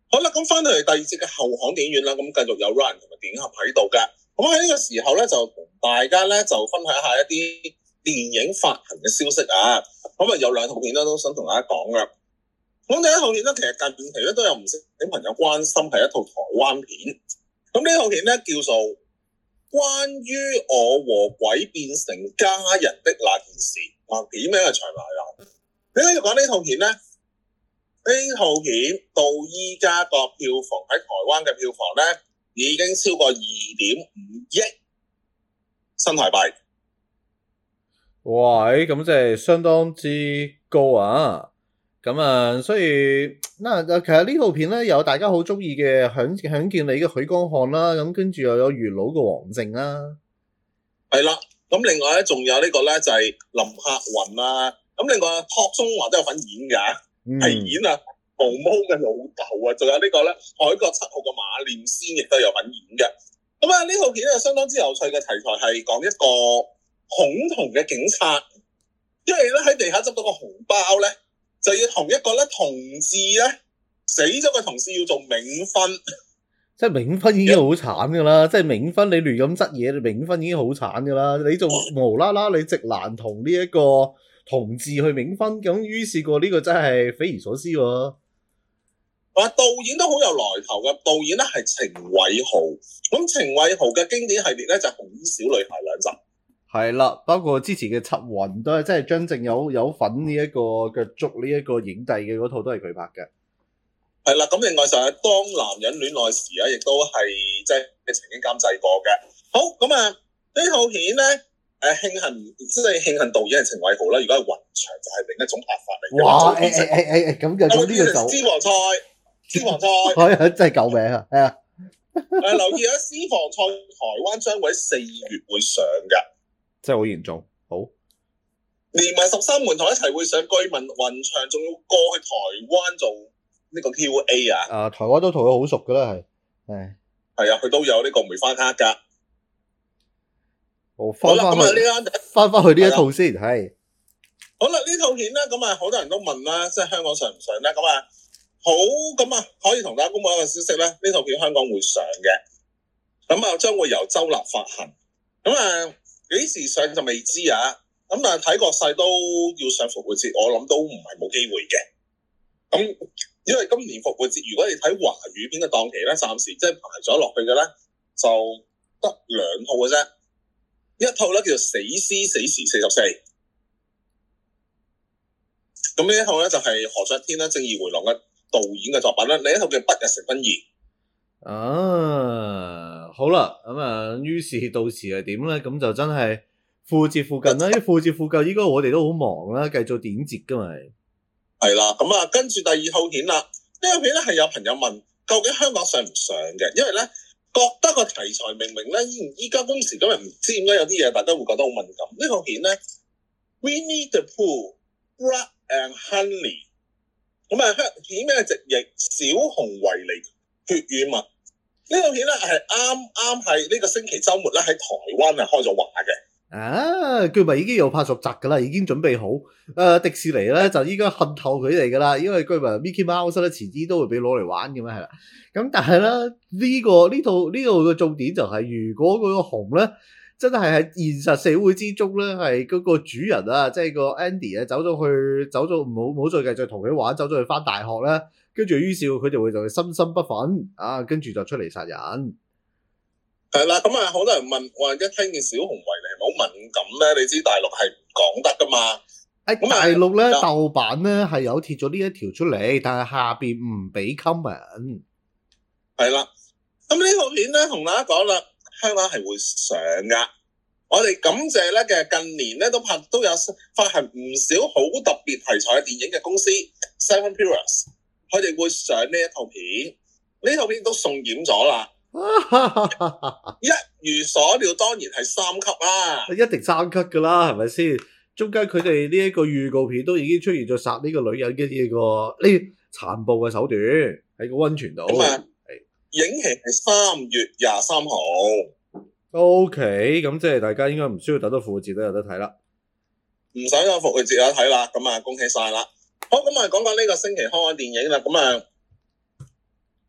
好啦，咁翻到嚟第二節嘅後巷電影院啦，咁繼續有 Ryan 同埋電影俠喺度嘅。咁喺呢個時候咧，就同大家咧就分享一下一啲電影發行嘅消息啊。咁啊有兩套片咧都想同大家講嘅。咁第一套片咧，其實近期咧都有唔少朋友關心，係一套台灣片。咁呢套片咧叫做《關於我和鬼變成家人的那件事》。片名係長埋啦。點解要講呢套片咧？呢套片到依家個票房喺台灣嘅票房咧，已經超過2.5億新台幣。 喂，咁即係相當之高啊！咁啊，所以其實呢套片咧有大家好中意嘅響見你嘅許光漢啦，咁跟住又有月老嘅王靜啦， 係啦。咁另外咧仲有呢個咧就係林柏雲啦。咁另外霍中華都有份演㗎。係演啊毛毛嘅老豆啊，仲有呢個咧海角7號嘅馬念先亦都有份演嘅。咁啊呢套片咧相當之有趣嘅題材，係講一個恐同嘅警察，因為咧喺地下執到個紅包咧，就要同一個咧同志咧死咗嘅同事要做冥婚。 即係冥婚已經好慘噶啦，即係冥婚你亂咁執嘢，冥婚已經好慘噶啦，你仲無啦啦你直男同呢一個同志去冥婚，咁於是過呢個真係匪夷所思喎。 導演都好有來頭嘅，導演咧係程偉豪。咁程偉豪嘅經典系列咧就係《紅衣小女孩》2集。 係啦，包括之前嘅《緝魂》都係，即係張正有份呢一個腳捉呢一個影帝嘅嗰套都係佢拍嘅。 係啦，咁另外就係《當男人戀愛時》啊，亦都係即係曾經監製過嘅。好，咁啊呢套片咧。慶幸導演係程偉豪啦，如果係雲翔就係另一種拍法嚟嘅。 哇！咁就咁呢個就私房菜， 係真係救命啊！係啊。 留意下私房菜台灣將會4月會上嘅， 真係好嚴重。好， 連埋13門台一齊會上，據聞雲翔仲要過去台灣做呢個 QA 啊。 台灣都同佢好熟噶啦， 係啊，佢都有呢個梅花卡噶。 好啦，咁啊翻去呢一套先，係。 好啦，呢套片咧，咁啊，好多人都問啦，即係香港上唔上咧？咁啊，好，咁啊，可以同大家公布一個消息咧，呢套片香港會上嘅，咁啊，將會由州立發行，咁啊，幾時上就未知啊，咁但係睇個勢都要上復活節，我諗都唔係冇機會嘅。咁因為今年復活節，如果你睇華語片嘅檔期咧，暫時即係排咗落去嘅咧，就得2套嘅啫。一套咧叫做《死屍死時44》，咁呢一套咧就係何爵天啦，《正義迴廊》嘅導演嘅作品啦。另一套叫《不日成婚2》。 好啦，咁啊，於是到時係點咧？咁就真係復活節附近啦，因為復活節附近應該我哋都好忙啦，繼續電影節噶嘛。係啦，咁啊，跟住第二套片啦，呢套片咧係有朋友問，究竟香港上唔上嘅？因為咧。覺得個題材明明咧，依家今時今日唔知點解有啲嘢大家會覺得好敏感。呢套片咧 ，Winnie the Pooh, Blood and Honey， 咁啊片名直譯小熊維尼血與蜜。呢套片咧係啱喺呢個星期週末咧喺台灣係開咗畫嘅。 據聞已經有拍續集噶啦，已經準備好。迪士尼咧就依家恨透佢哋噶啦，因為據聞 Mickey Mouse 咧遲啲都會俾攞嚟玩嘅咩係啦。咁但係咧呢套嘅重點就係，如果嗰個熊咧真係喺現實社會之中咧係嗰個主人啊，即係個 Andy 啊走咗唔好再繼續同佢玩，走咗去翻大學咧，跟住於是佢哋會就心不忿啊，跟住就出嚟殺人。 係啦，咁啊好多人問，一聽見小熊維尼係咪好敏感咧？你知大陸係唔講得噶嘛？ 大陸咧豆瓣咧係有貼咗呢一條出嚟，但係下邊唔俾 comment。 係啦，咁呢套片咧同大家講啦，香港係會上噶。我哋感謝咧嘅近年咧都有發行唔少好特別題材嘅電影嘅公司 Seven Pillars， 佢哋會上呢一套片。呢套片都送檢咗啦。一如所料，當然係3級啦， 一定3級噶啦，係咪先？中間佢哋呢一個預告片都已經出現咗殺呢個女人嘅呢個殘暴嘅手段喺個溫泉度。 影期係3月23號。 OK， 咁即係大家應該唔需要等到復活節都有得睇啦。 唔使有復活節有得睇啦，咁啊恭喜晒啦。好，咁啊講講呢個星期開嘅電影啦。咁啊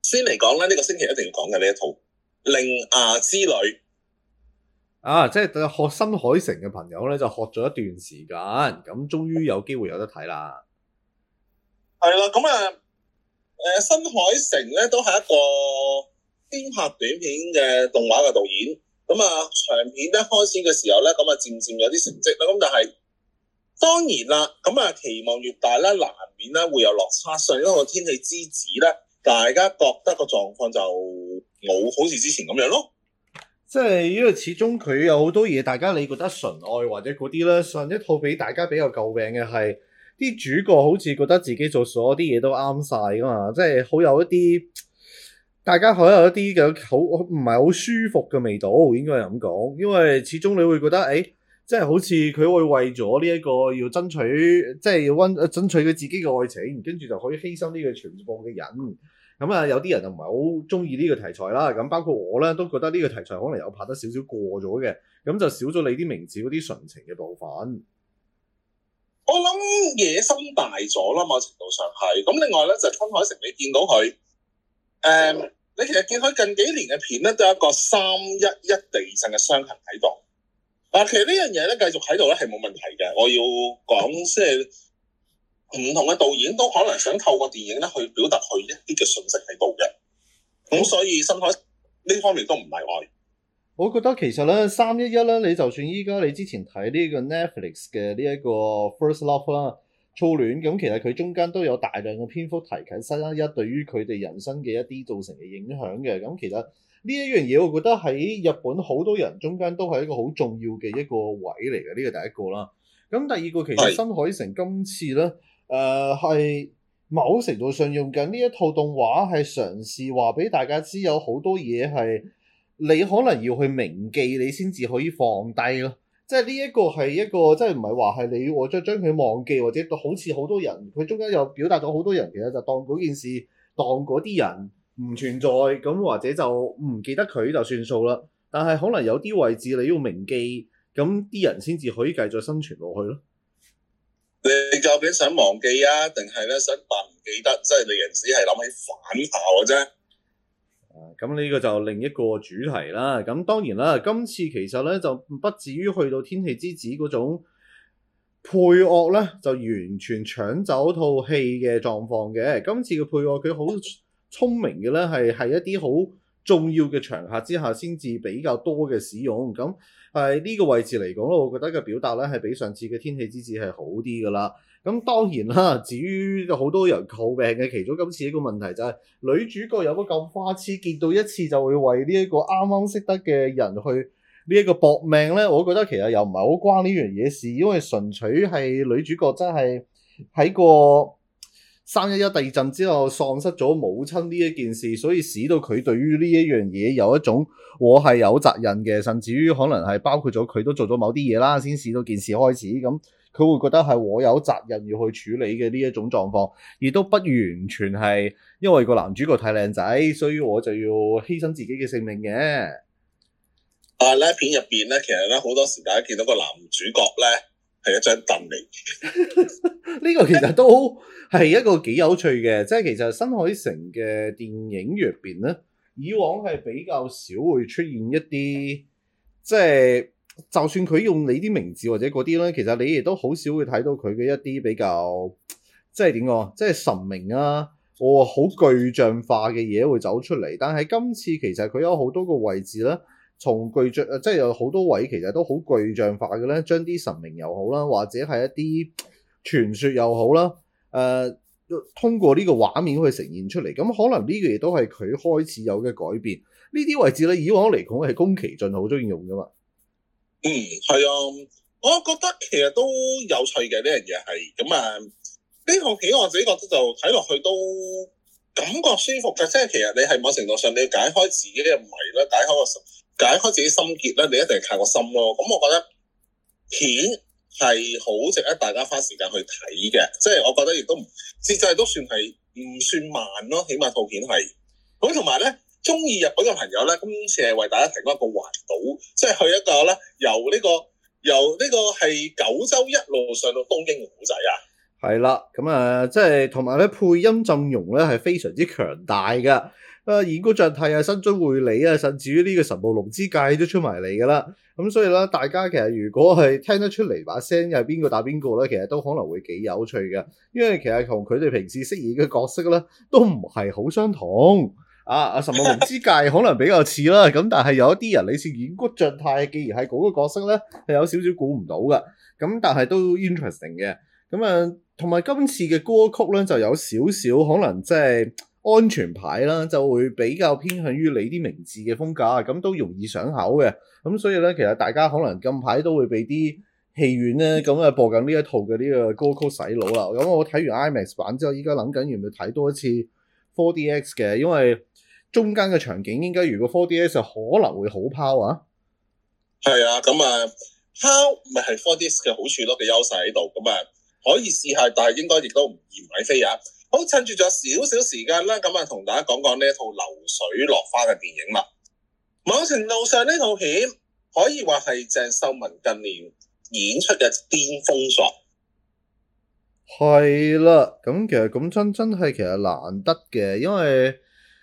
先嚟講咧，呢個星期一定要講嘅呢一套《鈴芽之旅》 啊，即係學新海誠嘅朋友咧，就學咗一段時間，咁終於有機會有得睇啦。 係啦，咁新海誠咧都係一個先拍短片嘅動畫嘅導演，咁長片咧開始嘅時候咧，咁漸漸有啲成績啦，咁但係當然啦，咁期望越大咧，難免咧會有落差。上一個天氣之子咧，大家覺得個狀況就冇好似之前咁樣咯。 即係因為始終佢有好多嘢，大家你覺得純愛或者嗰啲咧，上一套俾大家比較詬病嘅係啲主角好似覺得自己做所有啲嘢都啱晒噶嘛，即係好有一啲大家好有一啲嘅好唔係好舒服嘅味道，應該係咁講。因為始終你會覺得即係好似佢會為咗呢一個要爭取，即係要爭取佢自己嘅愛情，跟住就可以犧牲呢個全部嘅人。咁有啲人就唔係好中意呢個題材啦。咁包括我咧，都覺得呢個題材可能有拍得少少過咗嘅，咁就少咗你啲名字嗰啲純情嘅部分。 我諗野心大咗啦，某程度上係。咁另外咧就新海誠，你見到佢你其實見佢近幾年嘅片咧，都有一個311地震嘅傷痕喺度。其實呢樣嘢咧繼續喺度咧係冇問題嘅。我要講即係。唔同嘅導演都可能想透過電影咧去表達佢一啲嘅信息喺度嘅，咁所以新海呢方面都唔例外。 我覺得其實咧311咧，你就算依家你之前睇呢個 Netflix 嘅呢一個 First Love 啦，初戀，咁其實佢中間都有大量嘅篇幅提及311對於佢哋人生嘅一啲造成嘅影響嘅。咁其實呢一樣嘢，我覺得喺日本好多人中間都係一個好重要嘅一個位嚟嘅。呢個第一個啦。咁第二個其實新海誠今次咧。係某程度上用緊呢一套動畫係嘗試話俾大家知，有好多嘢係你可能要去銘記，你先至可以放低咯。即係呢一個係一個，即係唔係話係你我將佢忘記，或者好似好多人佢中間有表達咗好多人其實就當嗰件事，當嗰啲人唔存在咁，或者就唔記得佢就算數啦。但係可能有啲位置你要銘記，咁啲人先至可以繼續生存落去咯。 你究竟想忘記啊，定係咧想扮唔記得？即係你人只係諗起反效嘅啫。 咁呢個就另一個主題啦。咁當然啦，今次其實咧就不至於去到天氣之子嗰種配樂咧，就完全搶走套戲嘅狀況嘅。今次嘅配樂佢好聰明嘅咧，係一啲好重要嘅場合之下先至比較多嘅使用。咁呢個位置嚟講咧，我覺得嘅表達咧係比上次嘅天氣之子係好啲噶啦。咁當然啦，至於好多人詬病嘅其中今次一個問題就係女主角有個咁花痴，見到一次就會為呢一個啱啱識得嘅人去呢一個搏命咧。我覺得其實又唔係好關呢樣嘢事，因為純粹係女主角真係喺個311地震之後喪失咗母親呢一件事，所以使到佢對於呢一樣嘢有一種我係有責任嘅，甚至於可能係包括咗佢都做咗某啲嘢啦，先使到件事開始。咁佢會覺得係我有責任要去處理嘅呢一種狀況，亦都不完全係因為個男主角太靚仔，所以我就要犧牲自己嘅性命嘅。 呢片入邊咧，其實咧好多時大家見到個男主角咧係一張凳嚟。 呢個其實都係一個幾有趣嘅，即係其實新海誠嘅電影入邊咧，以往係比較少會出現一啲，即係就算佢用你啲名字或者嗰啲咧，其實你亦都好少會睇到佢嘅一啲比較，即係點講，即係神明啊，好具象化嘅嘢會走出嚟。但係今次其實佢有好多個位置咧，從具象即係有好多位其實都好具象化嘅咧，將啲神明又好啦，或者係一啲傳說又好啦，通過呢個畫面去呈現出嚟，咁可能呢個嘢都係佢開始有嘅改變。呢啲位置咧，以往嚟講係宮崎駿好中意用噶嘛。 係啊，我覺得其實都有趣嘅呢樣嘢係咁呢套片我自己覺得就睇落去都感覺舒服嘅，即係其實你係某程度上你要解開自己嘅謎啦，解開自己心結啦，你一定係靠個心咯。咁我覺得片係好值得大家花時間去睇嘅，即係我覺得亦都節奏都算係唔算慢咯，起碼套片係咁。同埋咧，中意日本嘅朋友咧，今次係為大家提供一個環島，即係去一個咧由呢個係九州一路上到東京嘅古仔啊。 係啦，咁即係同埋咧配音陣容咧係非常之強大噶。演歌象太啊、新津繪里啊，甚至於呢個神木隆之介都出埋嚟噶啦。咁所以咧，大家其實如果係聽得出嚟把聲係邊個打邊個咧，其實都可能會幾有趣嘅。因為其實同佢哋平時飾演嘅角色咧，都唔係好相同。阿神木隆之介可能比較似啦，咁但係有一啲人你似演歌象太，既然係嗰個角色咧，係有少少估唔到噶。咁但係都 interesting 嘅。咁同埋今次嘅歌曲咧，就有少少可能即係安全牌啦，就會比較偏向於你啲明智嘅風格，咁都容易上口嘅。咁所以咧，其實大家可能近排都會俾啲戲院咧，咁播緊呢一套嘅呢個歌曲洗腦啦。咁我睇完 IMAX 版之後，依家諗緊要唔要睇多一次 4DX 嘅，因為中間嘅場景應該如果 4DX 就可能會好拋啊。 係啊，咁拋咪係 4DX 嘅好處咯，嘅優勢喺度，咁可以試下，但係應該亦都唔嫌買飛啊！好，趁住仲有少少時間啦，咁同大家講講呢一套流水落花嘅電影啦。某程度上呢套片可以話係鄭秀文近年演出嘅巔峰作。 係啦，咁其實咁真係其實難得嘅，因為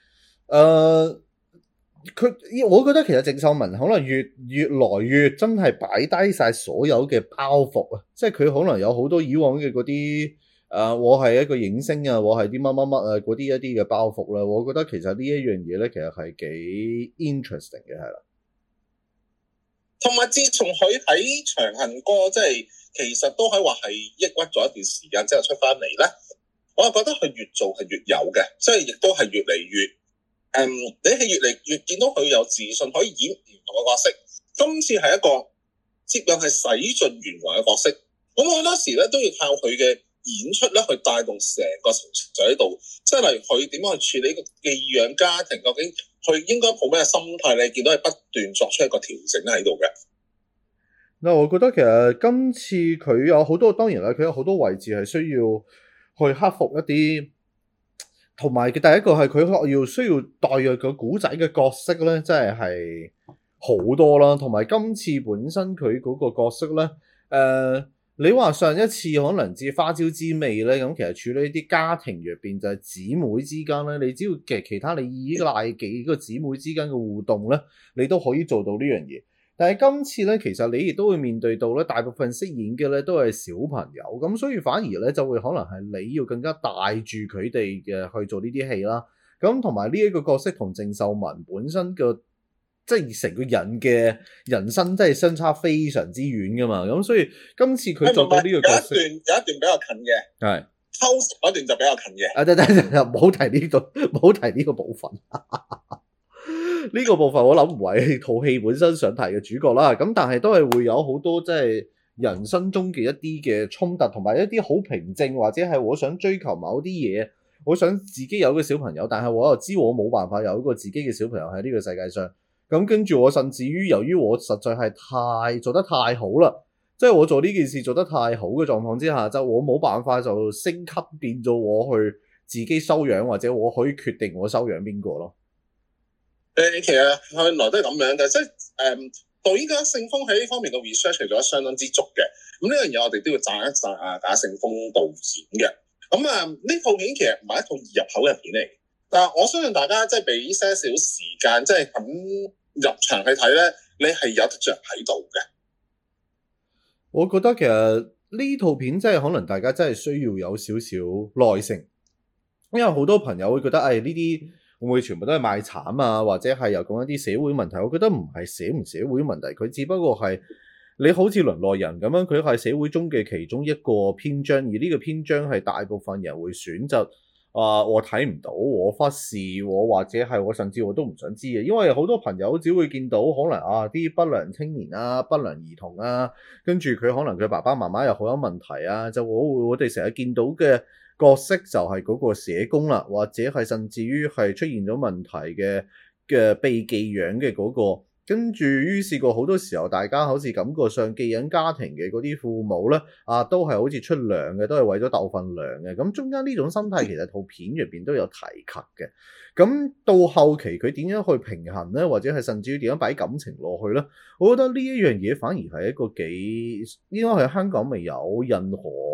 我覺得其實鄭秀文可能越來越真係擺低晒所有嘅包袱啊，即係佢可能有好多以往嘅嗰啲我係一個影星啊，我係啲乜乜乜啊嗰啲一啲嘅包袱啦，我覺得其實呢一樣嘢咧，其實係幾 interesting 嘅，係啦。 同埋自從佢喺長恨歌，即係其實都可以話係抑鬱咗一段時間之後出翻嚟咧，我覺得佢越做係越有嘅，即係亦都係越嚟越。你係越嚟越見到佢有自信，可以演唔同嘅角色。今次係一個接近係洗盡鉛華嘅角色，咁好多時咧都要靠佢嘅演出咧去帶動成個情緒喺度。即係例如佢點樣去處理個寄養家庭，究竟佢應該抱咩心態？你見到係不斷作出一個調整喺度嘅。 嗱，我覺得其實今次佢有好多，當然啦，佢有好多位置係需要去克服一啲。同埋嘅第一個係佢需要代入個古仔嘅角色咧，真係好多啦。同埋今次本身佢嗰個角色咧，你話上一次可能至花椒之味咧，咁其實處理啲家庭入邊就係姊妹之間咧，你只要其他你依賴幾個姊妹之間嘅互動咧，你都可以做到呢樣嘢。但係今次咧，其實你亦都會面對到咧，大部分飾演嘅咧都係小朋友，咁所以反而咧就會可能係你要更加帶住佢哋嘅去做呢啲戲啦。咁同埋呢一個角色同鄭秀文本身嘅即係成個人嘅人生真係相差非常之遠噶嘛。咁所以今次佢做到呢個角色， 有一段比較近嘅， 係偷食嗰段就比較近嘅。 等，唔好提呢度，唔好提呢個部分。呢個部分我諗唔係套戲本身想提嘅主角啦，咁但係都係會有好多即係人生中嘅一啲嘅衝突，同埋一啲好平靜，或者係我想追求某啲嘢，我想自己有個小朋友，但係我又知我冇辦法有一個自己嘅小朋友喺呢個世界上，咁跟住我甚至於由於我實在係做得太好啦，即係我做呢件事做得太好嘅狀況之下，就我冇辦法就升級變咗我去自己收養，或者我可以決定我收養邊個咯。 其實向來都係咁樣嘅，即係導演賈勝楓喺呢方面嘅 research 做得相當之足嘅。咁呢樣嘢我哋都要讚一讚賈勝楓導演嘅。咁呢套片其實唔係一套易入口嘅片嚟，但係我相信大家即係俾些少時間，即係咁入場去睇咧，你係有得着喺度嘅。 我覺得其實呢套片真係可能大家真係需要有少少耐性，因為好多朋友會覺得呢啲會唔會全部都係賣慘啊，或者係又講一啲社會問題？我覺得唔係社會問題，佢只不過係你好似《淪落人》咁樣，佢係社會中嘅其中一個篇章，而呢個篇章係大部分人會選擇我睇唔到，我忽視，我或者係我甚至我都唔想知嘅，因為好多朋友只會見到可能啲不良青年啊、不良兒童啊，跟住佢可能佢爸爸媽媽又好有問題啊，就我哋成日見到嘅角色就係嗰個社工啦，或者係甚至於係出現咗問題嘅被寄養嘅嗰個，跟住於是個好多時候大家好似感覺上寄養家庭嘅嗰啲父母咧都係好似出糧嘅，都係為咗鬥份糧嘅，咁中間呢種心態其實套片入邊都有提及嘅。咁到後期佢點樣去平衡咧，或者係甚至於點樣擺感情落去咧，我覺得呢一樣嘢反而係一個應該係香港未有任何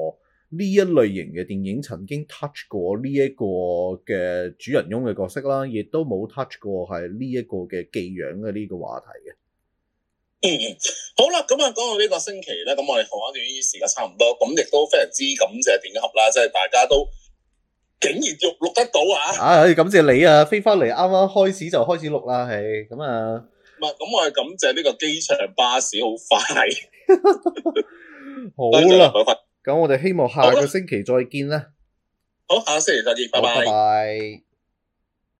呢一類型嘅電影曾經 touch 過呢一個嘅主人翁嘅角色啦，亦都冇 touch 過係呢一個嘅寄養嘅呢個話題嘅。 好啦，咁啊講到呢個星期咧，咁我哋同一段時間差唔多，咁亦都非常之感謝電影俠啦，即係大家都竟然錄得到啊！ 感謝你啊，飛翻嚟啱啱開始就開始錄啦，係咁啊。 唔係，咁我係感謝呢個機場巴士好快。 好啦，咁我哋希望下個星期再見啦。 好，下個星期再見，拜拜。 拜拜。